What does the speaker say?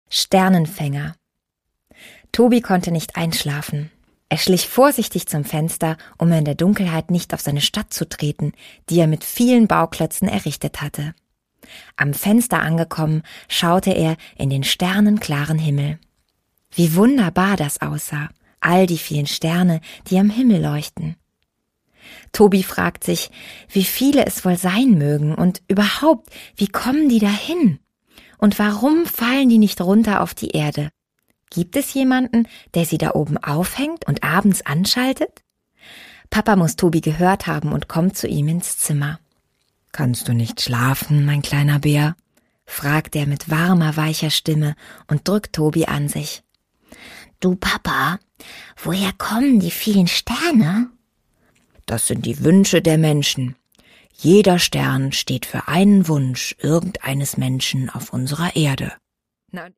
Sternenfänger. Tobi konnte nicht einschlafen. Er schlich vorsichtig zum Fenster, um in der Dunkelheit nicht auf seine Stadt zu treten, die er mit vielen Bauklötzen errichtet hatte. Am Fenster angekommen, schaute er in den sternenklaren Himmel. Wie wunderbar das aussah, all die vielen Sterne, die am Himmel leuchten. Tobi fragt sich, wie viele es wohl sein mögen und überhaupt, wie kommen die dahin? Und warum fallen die nicht runter auf die Erde? Gibt es jemanden, der sie da oben aufhängt und abends anschaltet? Papa muss Tobi gehört haben und kommt zu ihm ins Zimmer. »Kannst du nicht schlafen, mein kleiner Bär?« fragt er mit warmer, weicher Stimme und drückt Tobi an sich. »Du Papa, woher kommen die vielen Sterne?« »Das sind die Wünsche der Menschen. Jeder Stern steht für einen Wunsch irgendeines Menschen auf unserer Erde.«